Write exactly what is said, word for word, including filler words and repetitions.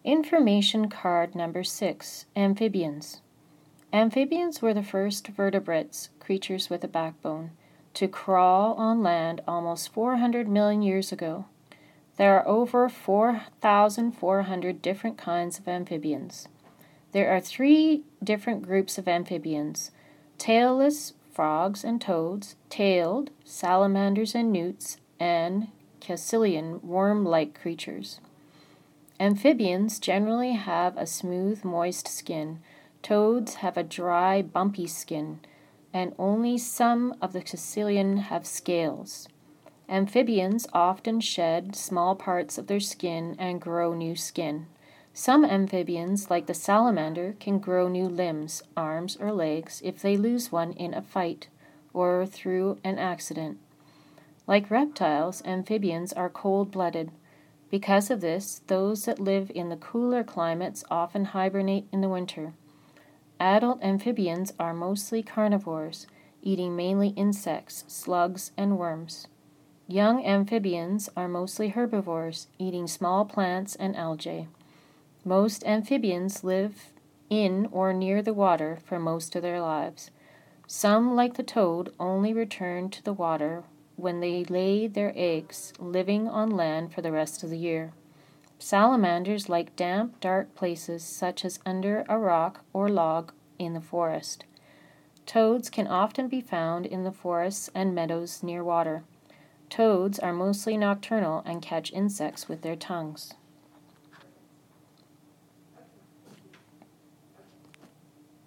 Information card number six, amphibians. Amphibians were the first vertebrates, creatures with a backbone, to crawl on land almost four hundred million years ago. There are over four thousand four hundred different kinds of amphibians. There are three different groups of amphibians: tailless frogs and toads, tailed salamanders and newts, and caecilian worm-like creatures. Amphibians generally have a smooth, moist skin. Toads have a dry, bumpy skin, and only some of the caecilian have scales. Amphibians often shed small parts of their skin and grow new skin. Some amphibians, like the salamander, can grow new limbs, arms, or legs if they lose one in a fight or through an accident. Like reptiles, amphibians are cold-blooded. Because of this, those that live in the cooler climates often hibernate in the winter. Adult amphibians are mostly carnivores, eating mainly insects, slugs, and worms. Young amphibians are mostly herbivores, eating small plants and algae. Most amphibians live in or near the water for most of their lives. Some, like the toad, only return to the water when they lay their eggs, living on land for the rest of the year. Salamanders like damp, dark places such as under a rock or log in the forest. Toads can often be found in the forests and meadows near water. Toads are mostly nocturnal and catch insects with their tongues.